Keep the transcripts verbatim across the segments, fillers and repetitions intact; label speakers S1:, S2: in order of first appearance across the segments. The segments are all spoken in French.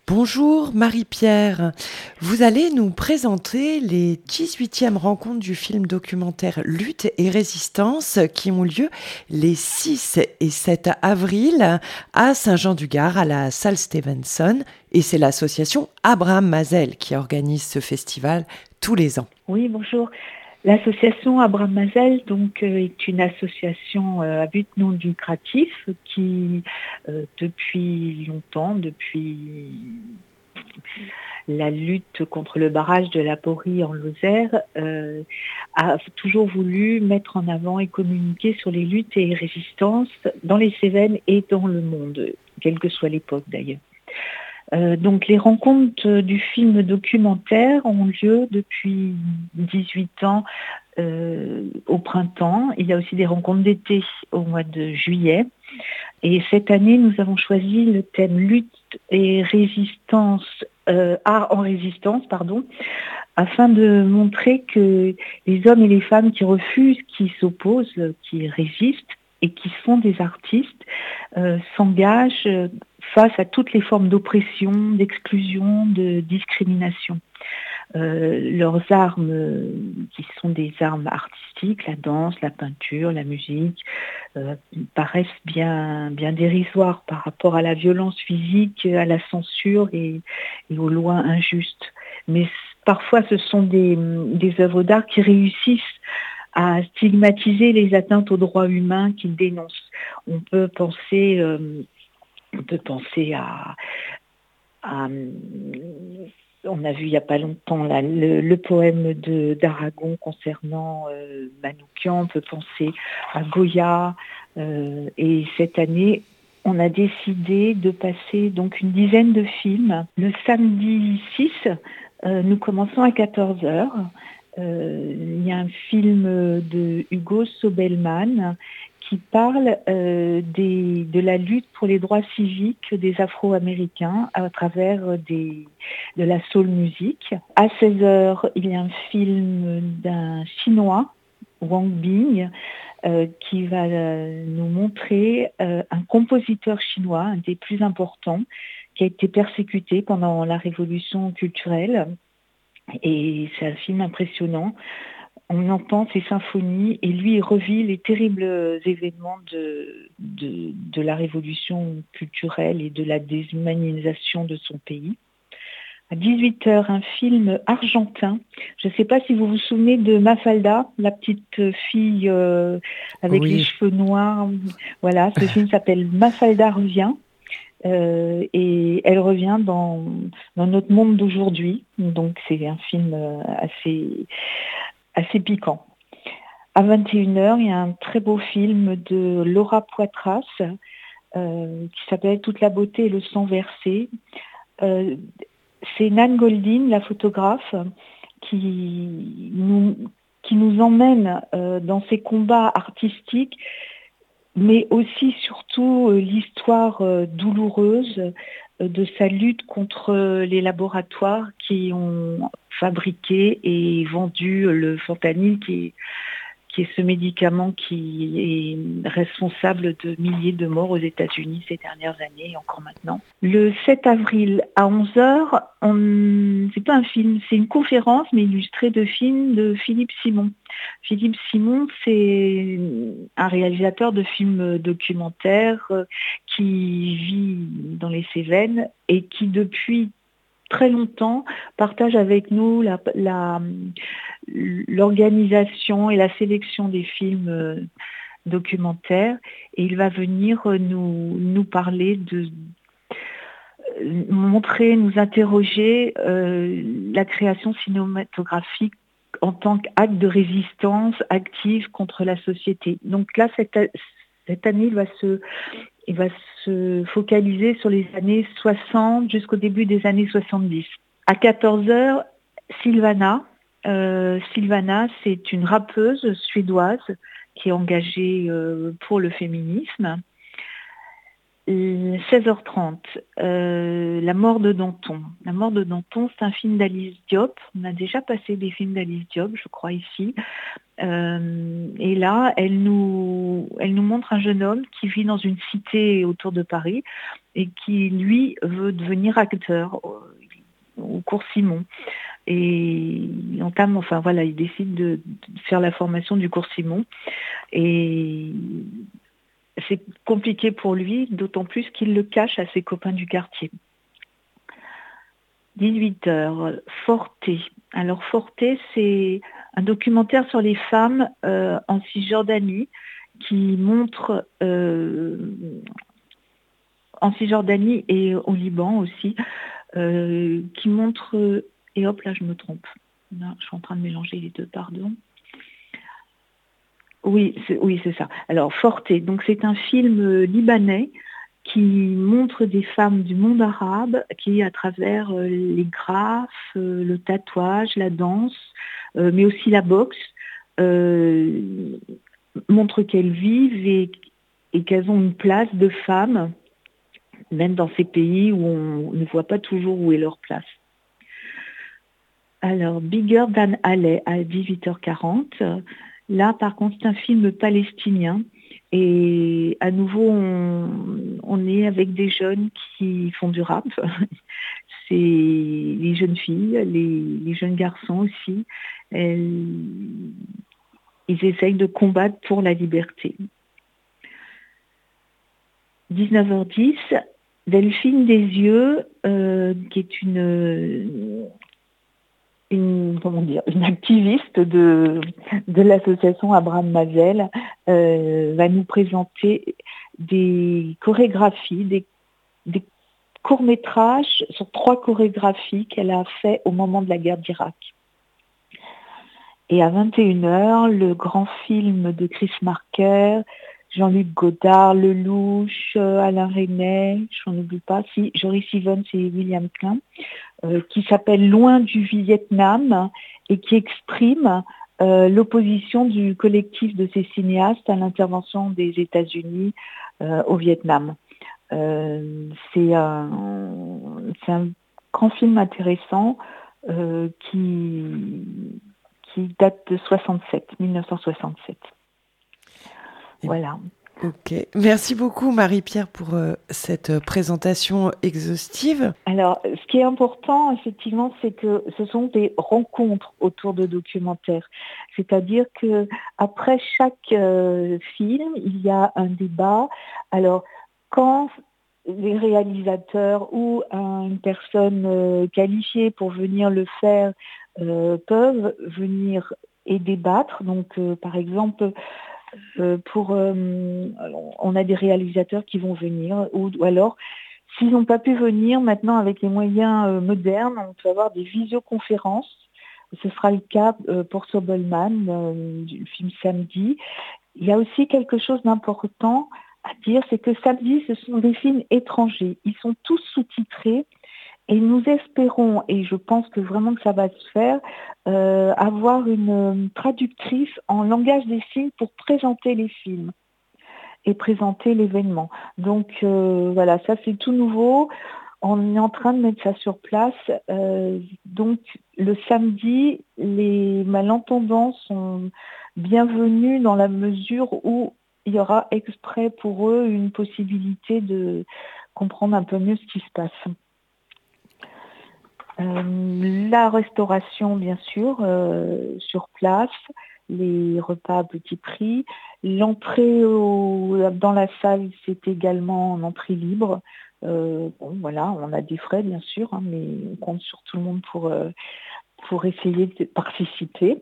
S1: Bonjour Marie-Pierre, vous allez nous présenter les dix-huitièmes rencontres du film documentaire Lutte et Résistance qui ont lieu les six et sept avril à Saint-Jean-du-Gard à la salle Stevenson, et c'est l'association Abraham Masel qui organise ce festival tous les ans.
S2: Oui, bonjour. L'association Abraham Masel donc, euh, est une association euh, à but non lucratif qui, euh, depuis longtemps, depuis la lutte contre le barrage de la Porrie en Lozère, euh, a toujours voulu mettre en avant et communiquer sur les luttes et les résistances dans les Cévennes et dans le monde, quelle que soit l'époque d'ailleurs. Euh, donc les rencontres du film documentaire ont lieu depuis dix-huit ans euh, au printemps. Il y a aussi des rencontres d'été au mois de juillet. Et cette année, nous avons choisi le thème lutte et résistance, euh, art en résistance, pardon, afin de montrer que les hommes et les femmes qui refusent, qui s'opposent, qui résistent et qui sont des artistes, euh, s'engagent face à toutes les formes d'oppression, d'exclusion, de discrimination. Euh, leurs armes, euh, qui sont des armes artistiques, la danse, la peinture, la musique, euh, paraissent bien, bien dérisoires par rapport à la violence physique, à la censure et, et aux lois injustes. Mais parfois, ce sont des, des œuvres d'art qui réussissent à stigmatiser les atteintes aux droits humains qu'ils dénoncent. On peut penser... Euh, On peut penser à, à, on a vu il n'y a pas longtemps là, le, le poème de, d'Aragon concernant euh, Manoukian, on peut penser à Goya, euh, et cette année, on a décidé de passer donc une dizaine de films. Le samedi six, euh, nous commençons à quatorze heures. Euh, il y a un film de Hugo Sobelman qui parle euh, des, de la lutte pour les droits civiques des Afro-Américains à travers des, de la soul music. À seize heures, il y a un film d'un Chinois, Wang Bing, euh, qui va euh, nous montrer euh, un compositeur chinois, un des plus importants, qui a été persécuté pendant la révolution culturelle. Et c'est un film impressionnant. On entend ses symphonies et lui il revit les terribles événements de, de, de la révolution culturelle et de la déshumanisation de son pays. À dix-huit heures, un film argentin. Je ne sais pas si vous vous souvenez de Mafalda, la petite fille euh, avec oui. les cheveux noirs. Voilà, ce film s'appelle Mafalda revient. Euh, et elle revient dans, dans notre monde d'aujourd'hui. Donc c'est un film assez... assez piquant. À vingt et une heures, il y a un très beau film de Laura Poitras euh, qui s'appelle Toute la beauté et le sang versé. Euh, c'est Nan Goldin, la photographe, qui nous, qui nous emmène euh, dans ses combats artistiques, mais aussi surtout euh, l'histoire euh, douloureuse euh, de sa lutte contre les laboratoires qui ont fabriqué et vendu le fentanyl, qui est, qui est ce médicament qui est responsable de milliers de morts aux États-Unis ces dernières années et encore maintenant. Le sept avril à onze heures, on... c'est pas un film, c'est une conférence mais illustrée de films de Philippe Simon. Philippe Simon, c'est un réalisateur de films documentaires qui vit dans les Cévennes et qui depuis très longtemps partage avec nous la, la, l'organisation et la sélection des films documentaires, et il va venir nous, nous parler de montrer, nous interroger euh, la création cinématographique en tant qu'acte de résistance active contre la société. Donc là, cette, cette année, il va se Il va se focaliser sur les années soixante jusqu'au début des années soixante-dix. À quatorze heures, Sylvana. Euh, Sylvana, c'est une rappeuse suédoise qui est engagée euh, pour le féminisme. seize heures trente, euh, La mort de Danton. La mort de Danton, c'est un film d'Alice Diop. On a déjà passé des films d'Alice Diop, je crois, ici. Euh, et là, elle nous, elle nous montre un jeune homme qui vit dans une cité autour de Paris et qui, lui, veut devenir acteur au, au cours Simon. Et il entame, enfin voilà, il décide de, de faire la formation du cours Simon. Et c'est compliqué pour lui, d'autant plus qu'il le cache à ses copains du quartier. dix-huit heures, Forte. Alors Forte, c'est un documentaire sur les femmes euh, en Cisjordanie qui montre, euh, en Cisjordanie et au Liban aussi, euh, qui montre, et hop là je me trompe, là, je suis en train de mélanger les deux, pardon. Oui, c'est, oui, c'est ça. Alors Forte, donc c'est un film libanais qui montre des femmes du monde arabe qui, à travers euh, les graphes, euh, le tatouage, la danse, euh, mais aussi la boxe, euh, montrent qu'elles vivent et, et qu'elles ont une place de femmes, même dans ces pays où on ne voit pas toujours où est leur place. Alors, Bigger Than Allah à dix-huit heures quarante. Là, par contre, c'est un film palestinien. Et à nouveau, on, on est avec des jeunes qui font du rap. C'est les jeunes filles, les, les jeunes garçons aussi. Elles, ils essayent de combattre pour la liberté. dix-neuf heures dix, Delphine Desieux, euh, qui est une... Une, comment dire, une activiste de, de l'association Abraham Masel euh, va nous présenter des chorégraphies, des, des courts-métrages sur trois chorégraphies qu'elle a fait au moment de la guerre d'Irak. Et à vingt et une heures, le grand film de Chris Marker, Jean-Luc Godard, Lelouch, Alain Resnais, je n'en oublie pas, si, Joris Ivens et William Klein, Euh, qui s'appelle Loin du Vietnam et qui exprime euh, l'opposition du collectif de ces cinéastes à l'intervention des États-Unis euh, au Vietnam. Euh, c'est, un, c'est un grand film intéressant euh, qui, qui date de soixante-sept, mille neuf cent soixante-sept. Voilà.
S1: Ok, merci beaucoup Marie-Pierre pour euh, cette présentation exhaustive.
S2: Alors, ce qui est important, effectivement, c'est que ce sont des rencontres autour de documentaires. C'est-à-dire que après chaque euh, film, il y a un débat. Alors, quand les réalisateurs ou euh, une personne euh, qualifiée pour venir le faire euh, peuvent venir et débattre. Donc, euh, par exemple, Euh, pour, euh, on a des réalisateurs qui vont venir, ou, ou alors, s'ils n'ont pas pu venir, maintenant avec les moyens euh, modernes, on peut avoir des visioconférences. Ce sera le cas euh, pour Sobelman, euh, du film Samedi. Il y a aussi quelque chose d'important à dire, c'est que Samedi, ce sont des films étrangers. Ils sont tous sous-titrés. Et nous espérons, et je pense que vraiment que ça va se faire, euh, avoir une euh, traductrice en langage des signes pour présenter les films et présenter l'événement. Donc euh, voilà, ça c'est tout nouveau. On est en train de mettre ça sur place. Euh, donc le samedi, les malentendants sont bienvenus dans la mesure où il y aura exprès pour eux une possibilité de comprendre un peu mieux ce qui se passe. Euh, la restauration, bien sûr, euh, sur place, les repas à petit prix. L'entrée au, dans la salle, c'est également en entrée libre. Euh, bon, voilà, on a des frais, bien sûr, hein, mais on compte sur tout le monde pour, euh, pour essayer de participer.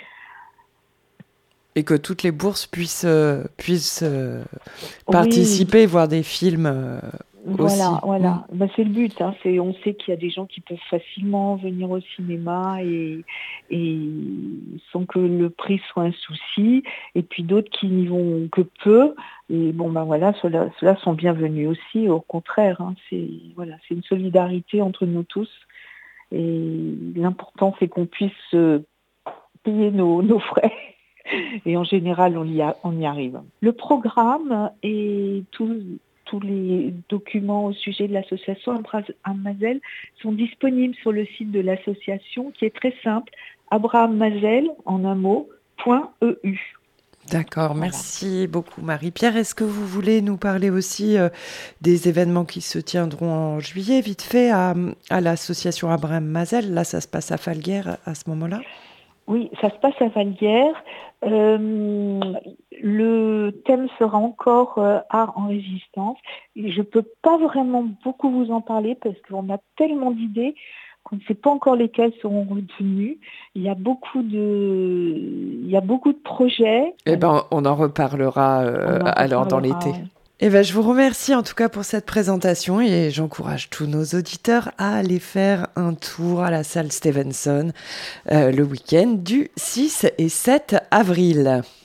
S1: Et que toutes les bourses puissent, euh, puissent euh, participer, oui. Voir des films euh,
S2: Voilà,
S1: aussi.
S2: voilà.
S1: Mmh.
S2: Ben, c'est le but. Hein. C'est, on sait qu'il y a des gens qui peuvent facilement venir au cinéma et, et sans que le prix soit un souci. Et puis d'autres qui n'y vont que peu. Et bon, ben voilà, ceux-là, ceux-là sont bienvenus aussi. Au contraire, hein. c'est, voilà, c'est une solidarité entre nous tous. Et l'important, c'est qu'on puisse euh, payer nos, nos frais. Et en général, on y, a, on y arrive. Le programme et tout... Tous les documents au sujet de l'association Abraham Masel sont disponibles sur le site de l'association qui est très simple, abraham masel en un mot, point E U.
S1: D'accord,
S2: Voilà.
S1: merci beaucoup Marie-Pierre. Est-ce que vous voulez nous parler aussi euh, des événements qui se tiendront en juillet, vite fait, à, à l'association Abraham Mazel? Là, ça se passe à Falguière à ce moment-là?
S2: Oui, ça se passe à Falguière. Euh, le thème sera encore euh, art en résistance. Et je ne peux pas vraiment beaucoup vous en parler parce qu'on a tellement d'idées qu'on ne sait pas encore lesquelles seront retenues. Il y a beaucoup de, il y a beaucoup de projets.
S1: Eh ben, on en reparlera euh,
S2: On en
S1: alors dans
S2: reparlera,
S1: l'été.
S2: ouais.
S1: Eh ben, je vous remercie en tout cas pour cette présentation et j'encourage tous nos auditeurs à aller faire un tour à la salle Stevenson euh, le week-end du six et sept avril.